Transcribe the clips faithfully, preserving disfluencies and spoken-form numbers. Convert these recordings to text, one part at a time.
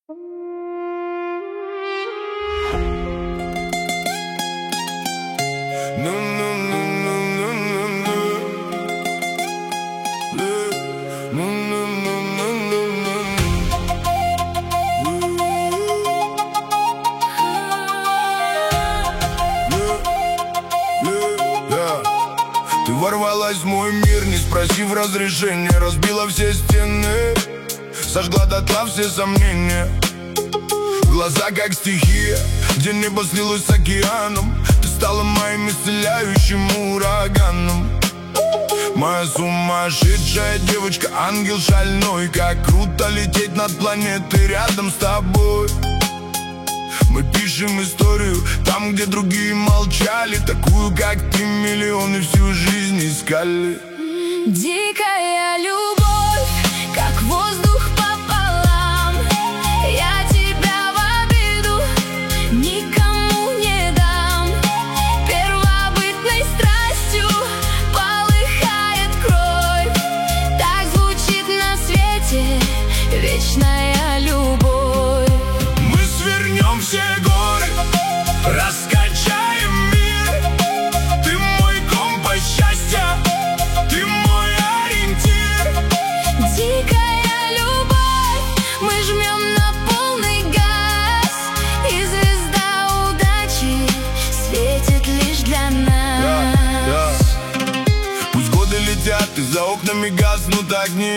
Ты ворвалась в мой мир, не спросив разрешения, разбила все стены, сожгла дотла все сомнения. Глаза как стихия, где небо слилось с океаном. Ты стала моим исцеляющим ураганом. Моя сумасшедшая девочка, ангел шальной. Как круто лететь над планетой рядом с тобой. Мы пишем историю там, где другие молчали. Такую, как ты, миллионы всю жизнь искали. Дикая любовь, как воздух пополам. Я тебя в обиду никому не дам. Первобытной страстью полыхает кровь. Так звучит на свете вечная любовь. Мы свернем все горы, раскачаем мир. Ты мой компас счастья, ты мой ориентир. Дикая любовь, мы жмем на полный газ, и звезда удачи светит лишь для нас. Да, да. Пусть годы летят, и за окнами гаснут огни.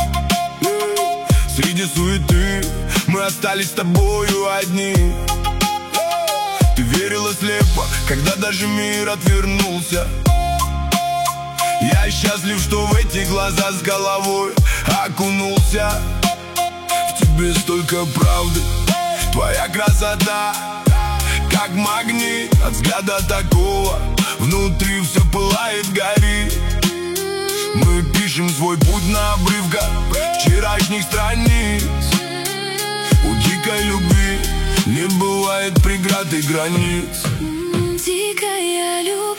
Среди суеты мы остались с тобою одни. Ты верила слепо, когда даже мир отвернулся. Я счастлив, что в эти глаза с головой окунулся. В тебе столько правды, твоя красота как магнит. От взгляда такого внутри все пылает, горит. Мы пишем свой путь на обрывках вчерашних страниц. У дикой любви не бывает преград и границ. Дикая любовь.